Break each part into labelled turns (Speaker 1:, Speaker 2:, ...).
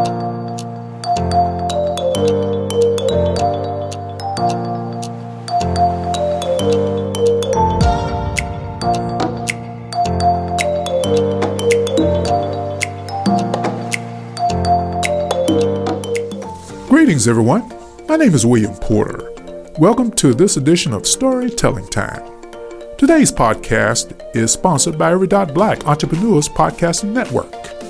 Speaker 1: Greetings, everyone. My name is William Porter. Welcome to this edition of Storytelling Time. Today's podcast is sponsored by Every.Black Entrepreneurs Podcasting Network.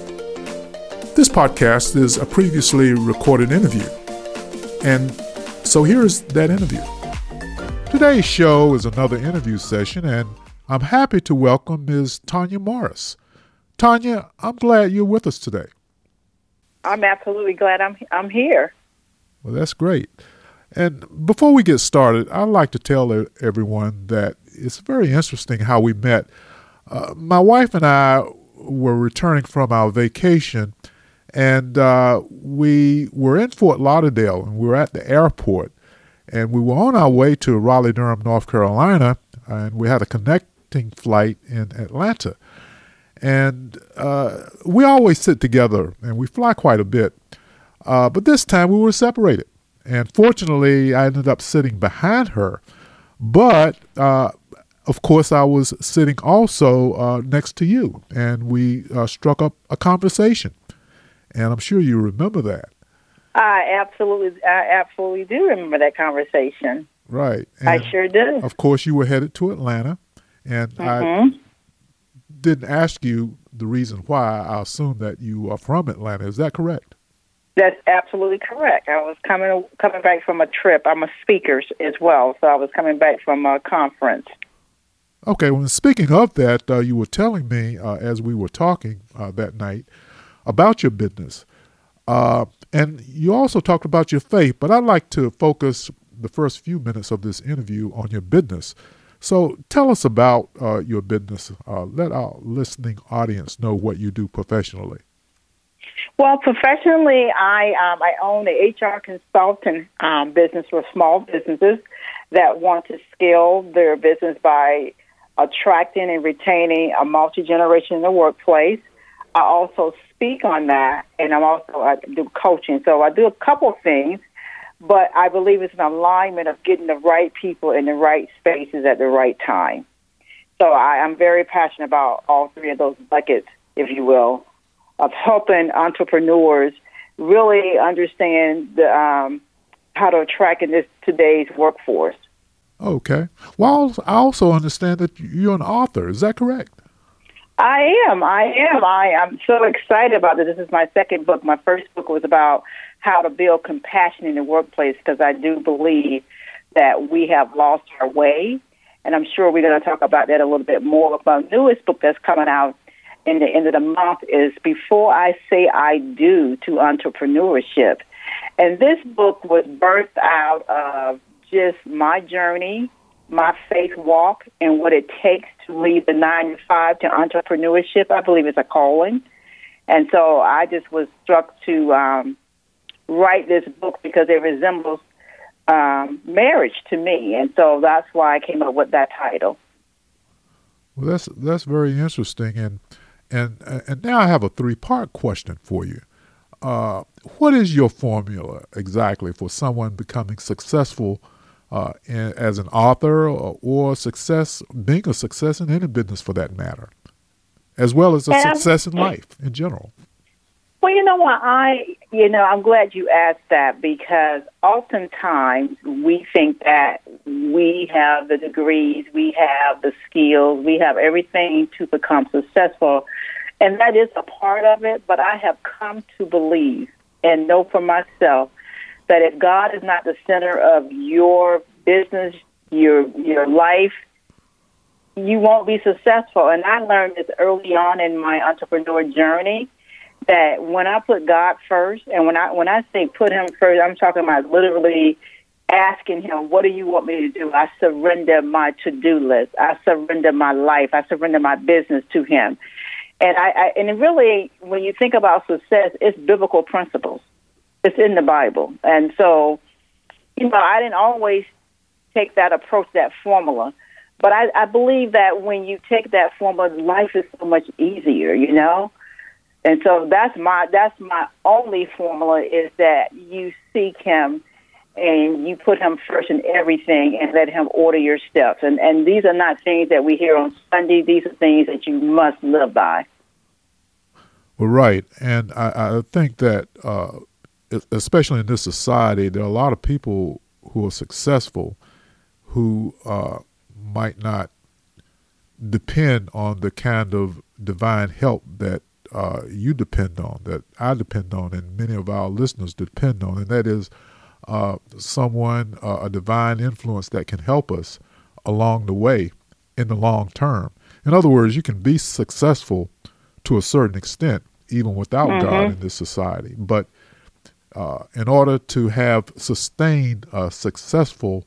Speaker 1: This podcast is a previously recorded interview, and so here's that interview. Today's show is another interview session, and I'm happy to welcome Ms. Tanya Morris. Tanya, I'm glad you're with us today.
Speaker 2: I'm absolutely glad I'm here.
Speaker 1: Well, that's great. And before we get started, I'd like to tell everyone that it's very interesting how we met. My wife and I were returning from our vacation, and we were in Fort Lauderdale, and we were at the airport, and we were on our way to Raleigh-Durham, North Carolina, and we had a connecting flight in Atlanta. And we always sit together, and we fly quite a bit. But this time we were separated. And fortunately, I ended up sitting behind her. But, of course, I was sitting also next to you. And we struck up a conversation. And I'm sure you remember that. I
Speaker 2: absolutely do remember that conversation.
Speaker 1: Right. And
Speaker 2: I sure do.
Speaker 1: Of course, you were headed to Atlanta. And I didn't ask you the reason why. I assume that you are from Atlanta. Is that correct?
Speaker 2: That's absolutely correct. I was coming back from a trip. I'm a speaker as well, so I was coming back from a conference.
Speaker 1: Okay, well, speaking of that, you were telling me as we were talking that night about your business. And you also talked about your faith, but I'd like to focus the first few minutes of this interview on your business. So tell us about your business. Let our listening audience know what you do professionally.
Speaker 2: Well, professionally, I own a HR consultant business for small businesses that want to scale their business by attracting and retaining a multi-generation in the workplace. I also speak on that, and I do coaching. So I do a couple of things, but I believe it's an alignment of getting the right people in the right spaces at the right time. So I'm very passionate about all three of those buckets, if you will, of helping entrepreneurs really understand how to attract in today's workforce.
Speaker 1: Okay. Well, I also understand that you're an author. Is that correct?
Speaker 2: I am. I'm so excited about this. This is my second book. My first book was about how to build compassion in the workplace, because I do believe that we have lost our way. And I'm sure we're going to talk about that a little bit more. My newest book that's coming out in the end of the month is Before I Say I Do to Entrepreneurship. And this book was birthed out of just my journey, my faith walk, and what it takes to leave the 9-to-5 to entrepreneurship. I believe it's a calling. And so I just was struck to write this book because it resembles marriage to me. And so that's why I came up with that title.
Speaker 1: Well, that's very interesting. And now I have a 3-part question for you. What is your formula exactly for someone becoming successful as an author or being a success in any business for that matter, as well as a success in life in general?
Speaker 2: Well, you know what, I'm glad you asked that, because oftentimes we think that we have the degrees, we have the skills, we have everything to become successful, and that is a part of it. But I have come to believe and know for myself that if God is not the center of your business, your life, you won't be successful. And I learned this early on in my entrepreneur journey, that when I put God first, and when I say put Him first, I'm talking about literally asking Him, what do you want me to do? I surrender my to-do list. I surrender my life. I surrender my business to Him. And really, when you think about success, it's biblical principles. It's in the Bible. And so, I didn't always take that approach, that formula. But I believe that when you take that formula, life is so much easier, And so that's my only formula, is that you seek him and you put him first in everything and let him order your steps. And these are not things that we hear on Sunday. These are things that you must live by.
Speaker 1: Well, right. And I think that, especially in this society, there are a lot of people who are successful who might not depend on the kind of divine help that you depend on, that I depend on, and many of our listeners depend on, and that is someone, a divine influence that can help us along the way in the long term. In other words, you can be successful to a certain extent even without God in this society. But in order to have sustained successful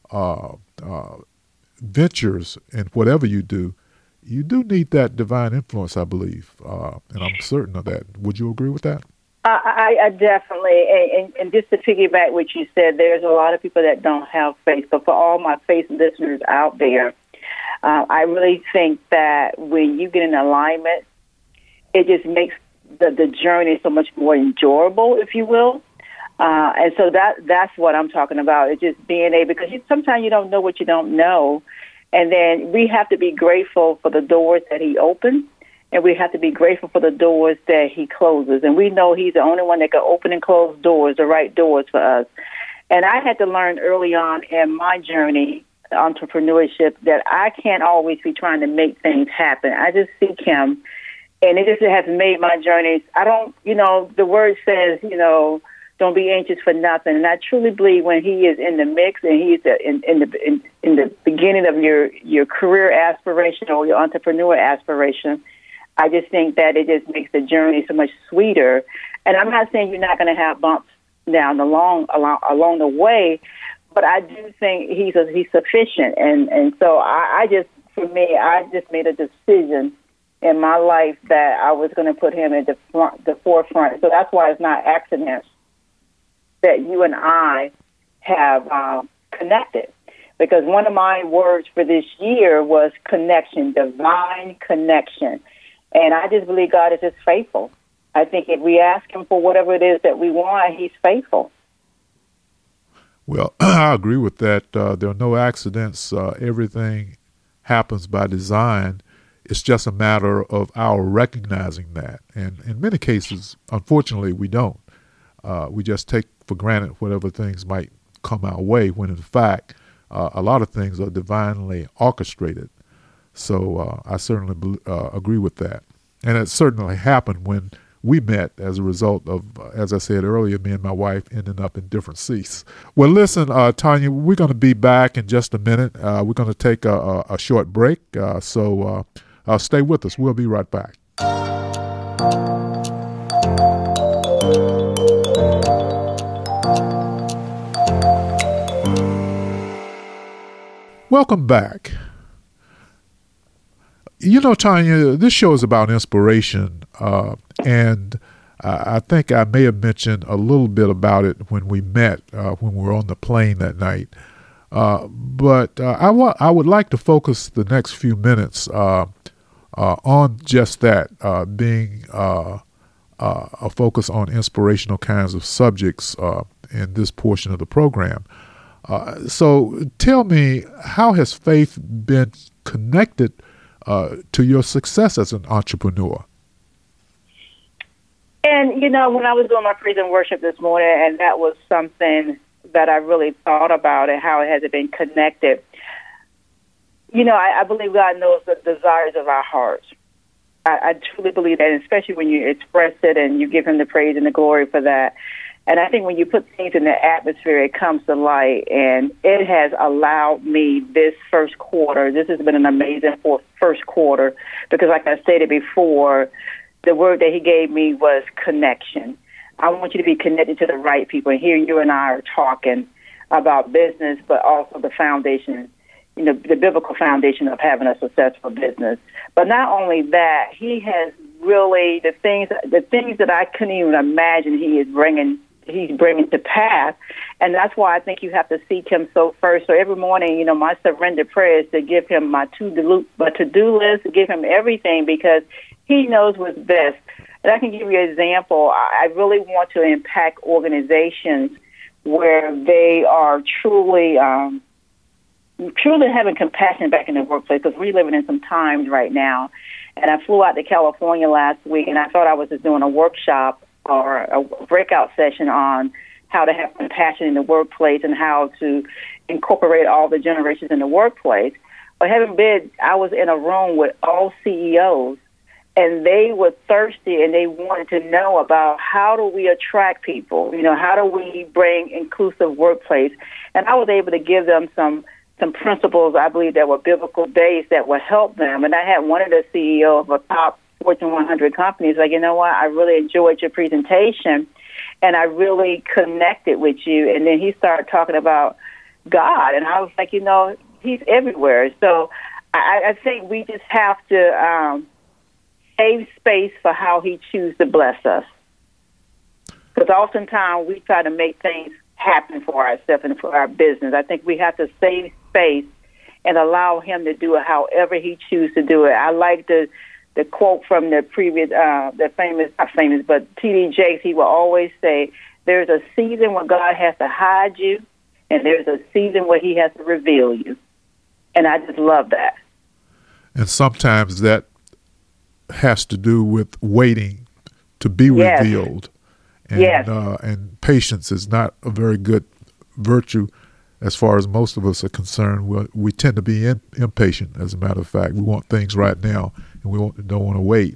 Speaker 1: ventures in whatever you do need that divine influence, I believe, and I'm certain of that. Would you agree with that?
Speaker 2: I definitely, and just to piggyback what you said, there's a lot of people that don't have faith. But for all my faith listeners out there, I really think that when you get in alignment, it just makes the journey so much more enjoyable, if you will. And so that's what I'm talking about. It's just being able, because sometimes you don't know what you don't know. And then we have to be grateful for the doors that he opens, and we have to be grateful for the doors that he closes. And we know he's the only one that can open and close doors, the right doors for us. And I had to learn early on in my journey, entrepreneurship, that I can't always be trying to make things happen. I just seek him, and it just has made my journeys. I don't, the word says, don't be anxious for nothing. And I truly believe when he is in the mix and he's in the beginning of your career aspiration or your entrepreneur aspiration, I just think that it just makes the journey so much sweeter. And I'm not saying you're not going to have bumps down along the way, but I do think he's sufficient. And so I just made a decision in my life that I was going to put him at the forefront. So that's why it's not accidents that you and I have connected. Because one of my words for this year was connection, divine connection. And I just believe God is just faithful. I think if we ask him for whatever it is that we want, he's faithful.
Speaker 1: Well, I agree with that. There are no accidents. Everything happens by design. It's just a matter of our recognizing that. And in many cases, unfortunately, we don't. We just take for granted whatever things might come our way, when in fact, a lot of things are divinely orchestrated. So I certainly agree with that. And it certainly happened when we met as a result of, as I said earlier, me and my wife ending up in different seats. Well, listen, Tanya, we're going to be back in just a minute. We're going to take a short break. So stay with us. We'll be right back. Welcome back. Tanya, this show is about inspiration, and I think I may have mentioned a little bit about it when we met, when we were on the plane that night. But I would like to focus the next few minutes on just that, being a focus on inspirational kinds of subjects in this portion of the program. So tell me, how has faith been connected to your success as an entrepreneur?
Speaker 2: And, when I was doing my praise and worship this morning, and that was something that I really thought about, and how it has been connected. I believe God knows the desires of our hearts. I truly believe that, especially when you express it and you give him the praise and the glory for that. And I think when you put things in the atmosphere, it comes to light. And it has allowed me this first quarter. This has been an amazing first quarter because, like I stated before, the word that he gave me was connection. I want you to be connected to the right people. And here you and I are talking about business, but also the foundation, the biblical foundation of having a successful business. But not only that, he has really the things that I couldn't even imagine he's bringing to pass. And that's why I think you have to seek him so first. So every morning, my surrender prayer is to give him my to-do list, to give him everything, because he knows what's best. And I can give you an example. I really want to impact organizations where they are truly having compassion back in the workplace, because we're living in some times right now. And I flew out to California last week, and I thought I was just doing a workshop or a breakout session on how to have compassion in the workplace and how to incorporate all the generations in the workplace. But having been, I was in a room with all CEOs, and they were thirsty and they wanted to know about how do we attract people, how do we bring inclusive workplace. And I was able to give them some principles, I believe, that were biblical based that would help them. And I had one of the CEOs of a top Fortune 100 companies like, you know what, I really enjoyed your presentation, and I really connected with you. And then he started talking about God, and I was like, He's everywhere. So I think we just have to save space for how He chooses to bless us. Because oftentimes we try to make things happen for ourselves and for our business. I think we have to save space and allow Him to do it however He chooses to do it. I like the quote from the previous, the famous, not famous, but T.D. Jakes. He will always say, there's a season where God has to hide you, and there's a season where He has to reveal you. And I just love that.
Speaker 1: And sometimes that has to do with waiting to be revealed. And, and patience is not a very good virtue as far as most of us are concerned. We tend to be impatient, as a matter of fact. We want things right now, and we don't want to wait.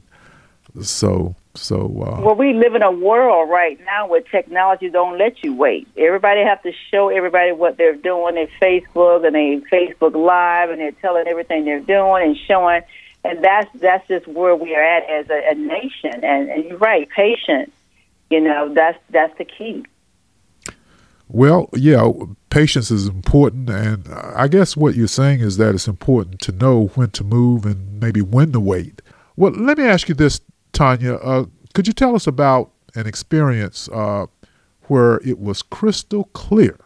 Speaker 1: Well, we live in a world right now where technology don't let you wait. Everybody have to show everybody what they're doing in Facebook, and they Facebook Live, and they're telling everything they're doing and showing. And that's just where we are at as a nation. And you're right, patience. That's the key. Well, yeah, patience is important, and I guess what you're saying is that it's important to know when to move and maybe when to wait. Well, let me ask you this, Tanya. Could you tell us about an experience where it was crystal clear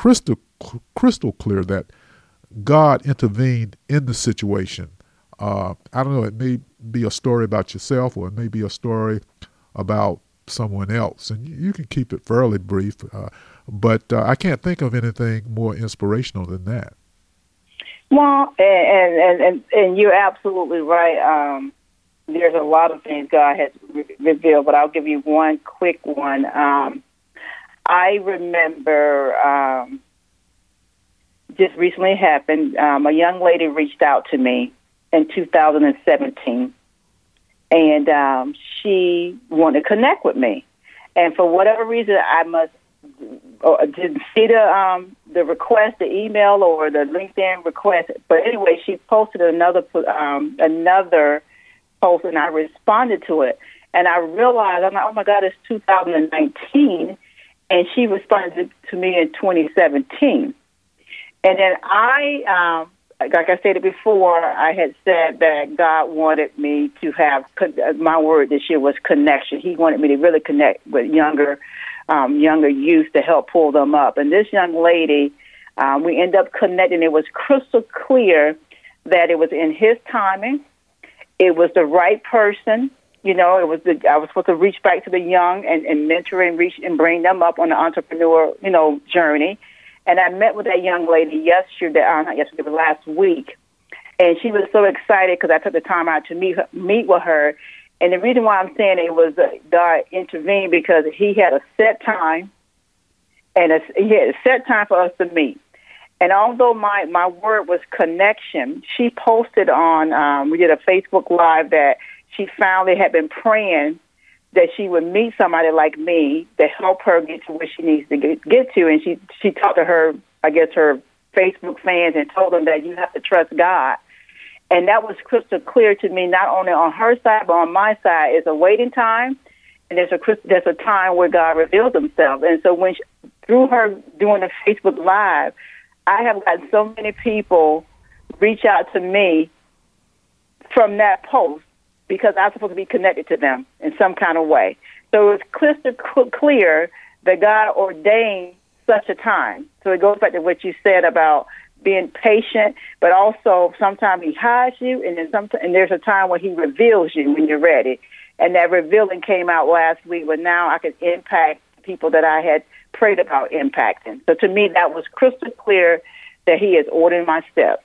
Speaker 1: that God intervened in the situation? I don't know, it may be a story about yourself, or it may be a story about someone else, and you can keep it fairly brief, but I can't think of anything more inspirational than that.
Speaker 2: Well, and you're absolutely right. There's a lot of things God has revealed, but I'll give you one quick one. I remember just recently happened. A young lady reached out to me in 2017. And she wanted to connect with me. And for whatever reason, I didn't see the request, the email or the LinkedIn request. But anyway, she posted another post, and I responded to it. And I realized, I'm like, oh, my God, it's 2019. And she responded to me in 2017. And then like I said before, I had said that God wanted me to have, my word this year was connection. He wanted me to really connect with younger youth to help pull them up. And this young lady, we ended up connecting. It was crystal clear that it was in His timing. It was the right person. I was supposed to reach back to the young and mentor and reach and bring them up on the entrepreneur, journey. And I met with that young lady last week, and she was so excited because I took the time out to meet with her. And the reason why I'm saying it was God intervened because He had a set time, and He had a set time for us to meet. And although my word was connection, she posted on, we did a Facebook Live that she finally had been praying that she would meet somebody like me to help her get to where she needs to get to. And she talked to her Facebook fans and told them that you have to trust God. And that was crystal clear to me, not only on her side, but on my side. It's a waiting time, and there's a time where God reveals Himself. And so through her doing the Facebook Live, I have gotten so many people reach out to me from that post, because I'm supposed to be connected to them in some kind of way. So it's crystal clear that God ordained such a time. So it goes back to what you said about being patient, but also sometimes He hides you, and then and there's a time when He reveals you when you're ready. And that revealing came out last week, but now I could impact people that I had prayed about impacting. So to me, that was crystal clear that he is ordering my steps.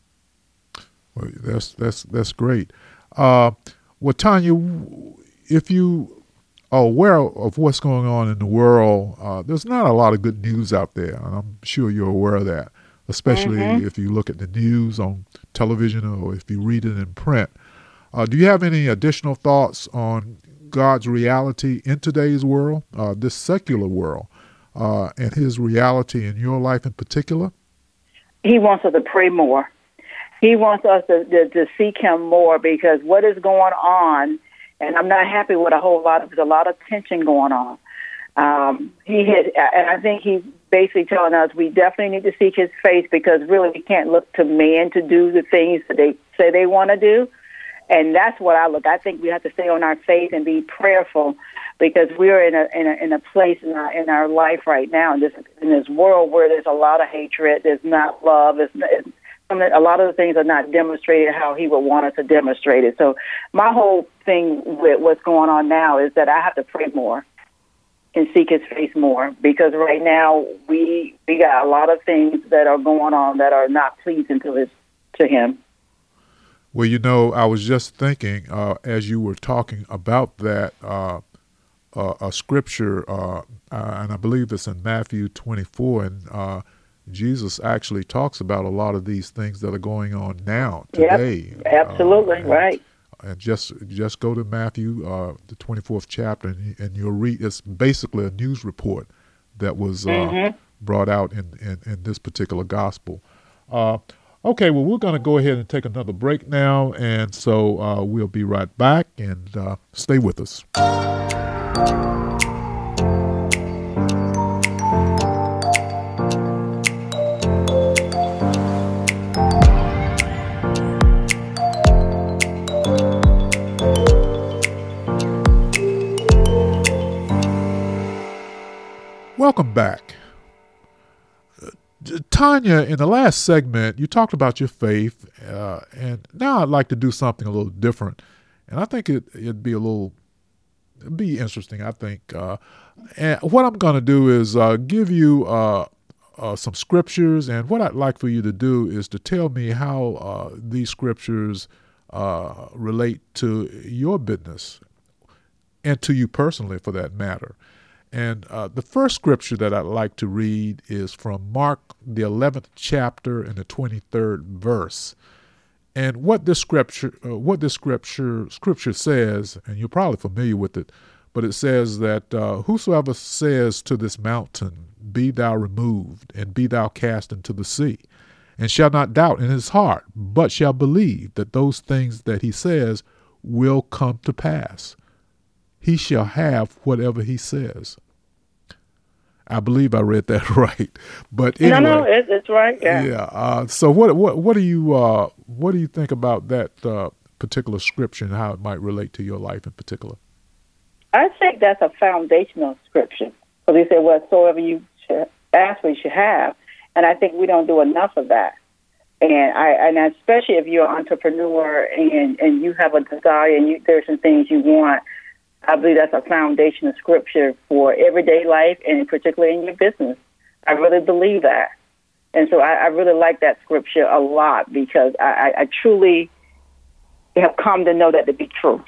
Speaker 1: Well, that's great. Well, Tanya, if you are aware of what's going on in the world, there's not a lot of good news out there, and I'm sure you're aware of that, especially if you look at the news on television or if you read it in print. Do you have any additional thoughts on God's reality in today's world, this secular world, and his reality in your life in particular?
Speaker 2: He wants us to pray more. He wants us to seek him more, because what is going on, and I'm not happy with there's a lot of tension going on. And I think he's basically telling us we definitely need to seek his face, because really we can't look to man to do the things that they say they want to do. And that's what I think we have to stay on our faith and be prayerful, because we're in a place in our life right now in this world where there's a lot of hatred, there's not love, a lot of the things are not demonstrated how he would want us to demonstrate it. So my whole thing with what's going on now is that I have to pray more and seek his face more, because right now we got a lot of things that are going on that are not pleasing to him.
Speaker 1: Well, I was just thinking as you were talking about that, a scripture, and I believe it's in Matthew 24, and Jesus actually talks about a lot of these things that are going on now, today.
Speaker 2: Yep, absolutely, right.
Speaker 1: And just go to Matthew, the 24th chapter, and you'll read. It's basically a news report that was brought out in this particular gospel. Okay, well, we're going to go ahead and take another break now, and so we'll be right back, and stay with us. Welcome back. Tanya, in the last segment, you talked about your faith, and now I'd like to do something a little different. And I think it'd be interesting, I think. And what I'm going to do is give you some scriptures, and what I'd like for you to do is to tell me how these scriptures relate to your business and to you personally, for that matter. And the first scripture that I'd like to read is from Mark, the 11th chapter and the 23rd verse. And what this scripture says, and you're probably familiar with it, but it says that whosoever says to this mountain, be thou removed, and be thou cast into the sea, and shall not doubt in his heart, but shall believe that those things that he says will come to pass, he shall have whatever he says. I believe I read that right, but anyway,
Speaker 2: no, it's right. Yeah.
Speaker 1: Yeah. So what do you think about that particular scripture and how it might relate to your life in particular?
Speaker 2: I think that's a foundational scripture, because he said, "Whatsoever you should ask, we should have," and I think we don't do enough of that. And especially if you're an entrepreneur and you have a desire and there's some things you want. I believe that's a foundational scripture for everyday life, and particularly in your business. I really believe that. And so I really like that scripture a lot, because I truly have come to know that to be true.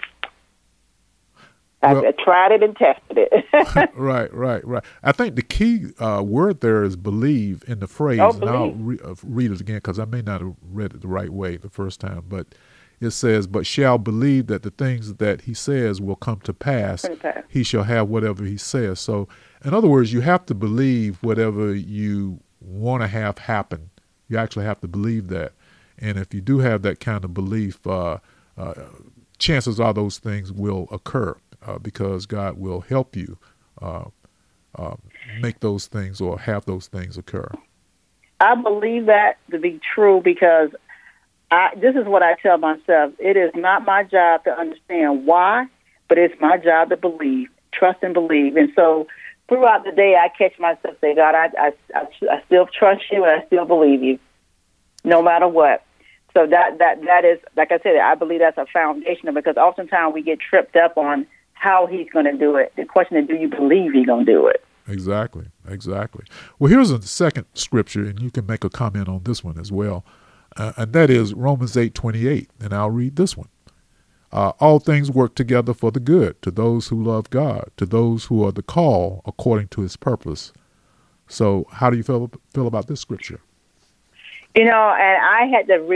Speaker 2: I've tried it and tested it.
Speaker 1: Right. I think the key word there is believe in the phrase. And I'll read it again, because I may not have read it the right way the first time, but it says, but shall believe that the things that he says will come to pass. He shall have whatever he says. So, in other words, you have to believe whatever you want to have happen. You actually have to believe that. And if you do have that kind of belief, chances are those things will occur, because God will help you make those things or have those things occur.
Speaker 2: I believe that to be true, because this is what I tell myself. It is not my job to understand why, but it's my job to believe, trust and believe. And so throughout the day, I catch myself say, God, I still trust you and I still believe you, no matter what. So that is, like I said, I believe that's a foundational, because oftentimes we get tripped up on how he's going to do it. The question is, do you believe he's going to do it?
Speaker 1: Exactly. Well, here's a second scripture, and you can make a comment on this one as well, and that is Romans 8:28, and I'll read this one. All things work together for the good to those who love God, to those who are the called according to his purpose. So how do you feel about this scripture?
Speaker 2: And I had to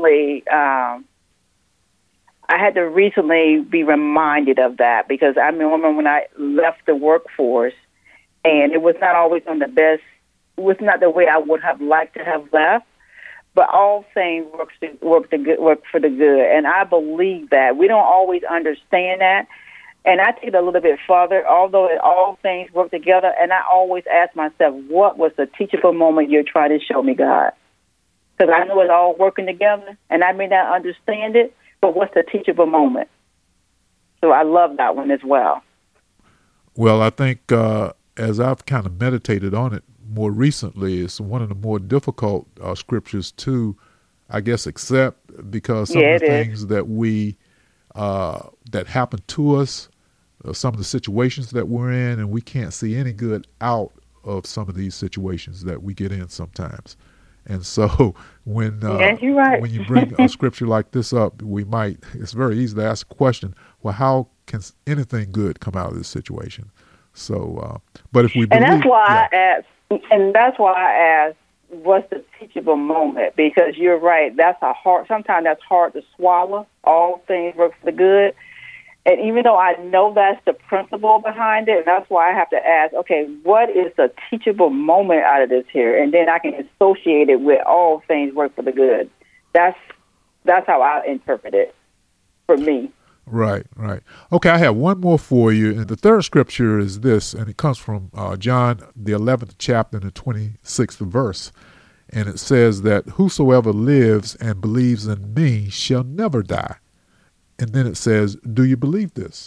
Speaker 2: recently be reminded of that, because I remember when I left the workforce, and it was not always on the best, it was not the way I would have liked to have left, but all things work for the good. And I believe that. We don't always understand that. And I take it a little bit further, although all things work together, and I always ask myself, what was the teachable moment you're trying to show me, God? Because I know it's all working together, and I may not understand it, but what's the teachable moment? So I love that one as well.
Speaker 1: Well, I think as I've kind of meditated on it more recently, it's one of the more difficult scriptures to, I guess, accept, because some of the things that we that happen to us, some of the situations that we're in, and we can't see any good out of some of these situations that we get in sometimes. And so when
Speaker 2: you're right.
Speaker 1: when you bring a scripture like this up, it's very easy to ask a question, well, how can anything good come out of this situation? So, but if we believe...
Speaker 2: And that's why I asked, what's the teachable moment? Because you're right, sometimes that's hard to swallow. All things work for the good. And even though I know that's the principle behind it, and that's why I have to ask, okay, what is the teachable moment out of this here? And then I can associate it with all things work for the good. That's how I interpret it for me.
Speaker 1: Right. Okay, I have one more for you. And the third scripture is this, and it comes from John, the 11th chapter, and the 26th verse. And it says that whosoever lives and believes in me shall never die. And then it says, do you believe this?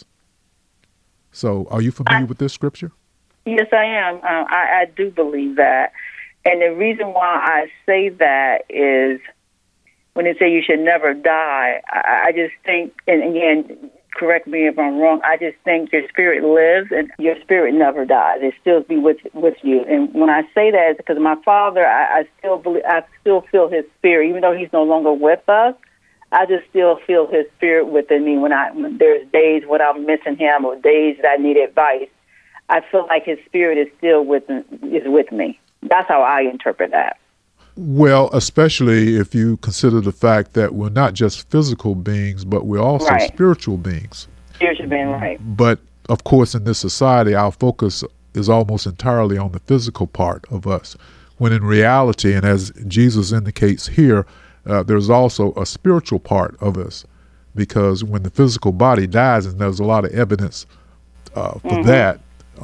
Speaker 1: So are you familiar with this scripture?
Speaker 2: Yes, I am. I do believe that. And the reason why I say that is when they say you should never die, I just think, and again, correct me if I'm wrong, I just think your spirit lives and your spirit never dies. It still be with you. And when I say that, it's because my father, I still feel his spirit, even though he's no longer with us. I just still feel his spirit within me when there's days when I'm missing him or days that I need advice. I feel like his spirit is still with me. That's how I interpret that.
Speaker 1: Well, especially if you consider the fact that we're not just physical beings, but we're also spiritual beings.
Speaker 2: Spiritual being, right.
Speaker 1: But, of course, in this society, our focus is almost entirely on the physical part of us, when in reality, and as Jesus indicates here, there's also a spiritual part of us, because when the physical body dies, and there's a lot of evidence for that,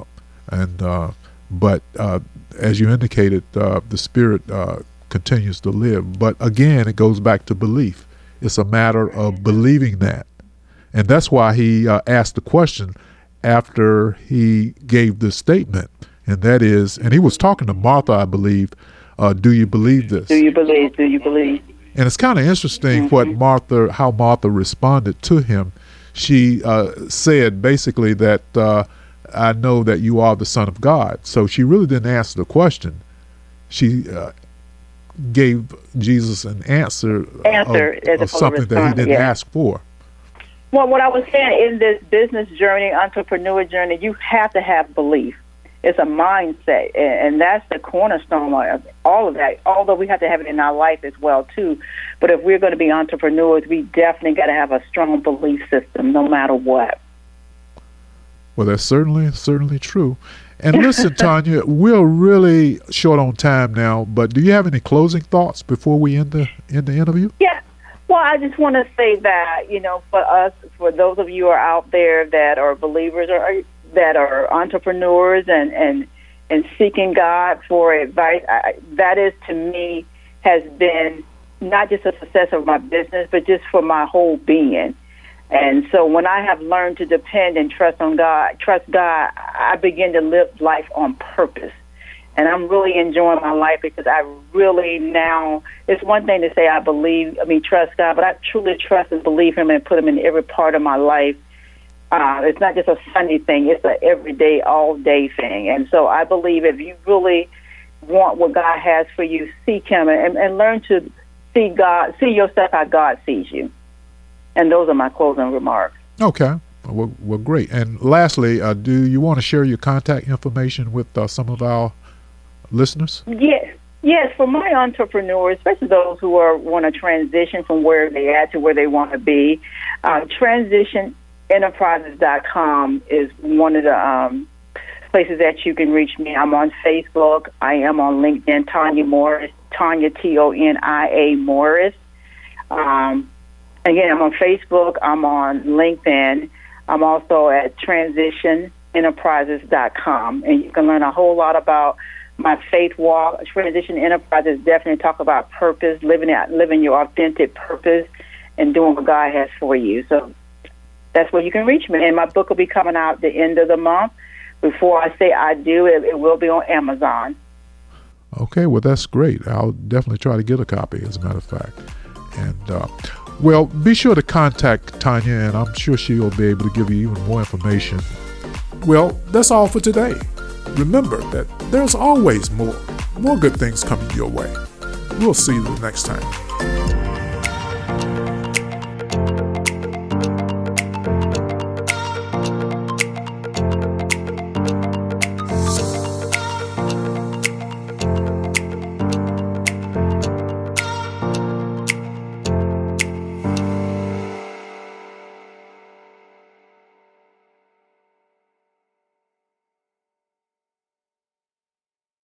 Speaker 1: but as you indicated, the spirit continues to live. But again, it goes back to belief. It's a matter of believing that, and that's why he asked the question after he gave this statement, and that is, and he was talking to Martha, I believe. Do you believe this? Do you believe?
Speaker 2: Do you believe?
Speaker 1: And it's kind of interesting how Martha responded to him. She said basically that I know that you are the Son of God. So she really didn't answer the question. She gave Jesus an answer of something that he didn't ask for.
Speaker 2: Well, what I was saying, in this business journey, entrepreneur journey, you have to have belief. It's a mindset, and that's the cornerstone of all of that, although we have to have it in our life as well, too. But if we're going to be entrepreneurs, we definitely got to have a strong belief system, no matter what.
Speaker 1: Well, that's certainly true. And listen, Tanya, we're really short on time now, but do you have any closing thoughts before we end the interview?
Speaker 2: Yeah. Well, I just want to say that, for us, for those of you who are out there that are believers or that are entrepreneurs and seeking God for advice, that is, to me, has been not just a success of my business, but just for my whole being. And so when I have learned to depend and trust God, I begin to live life on purpose. And I'm really enjoying my life because I really now, it's one thing to say trust God, but I truly trust and believe Him and put Him in every part of my life. It's not just a Sunday thing, it's an everyday, all-day thing. And so I believe if you really want what God has for you, seek Him and learn to see yourself how God sees you. And those are my closing remarks.
Speaker 1: Okay. Well, great. And lastly, do you want to share your contact information with some of our listeners?
Speaker 2: Yes. For my entrepreneurs, especially those who want to transition from where they're at to where they want to be, transitionenterprises.com is one of the places that you can reach me. I'm on Facebook. I am on LinkedIn, Tonya Morris, Tonya, Tonia Morris. Again, I'm on Facebook. I'm on LinkedIn. I'm also at transitionenterprises.com, and you can learn a whole lot about my faith walk. Transition Enterprises definitely talk about purpose, living your authentic purpose, and doing what God has for you. So that's where you can reach me. And my book will be coming out the end of the month. Before I say I do, it will be on Amazon.
Speaker 1: Okay, well, that's great. I'll definitely try to get a copy, as a matter of fact. And well, be sure to contact Tonya, and I'm sure she'll be able to give you even more information. Well, that's all for today. Remember that there's always more good things coming your way. We'll see you the next time.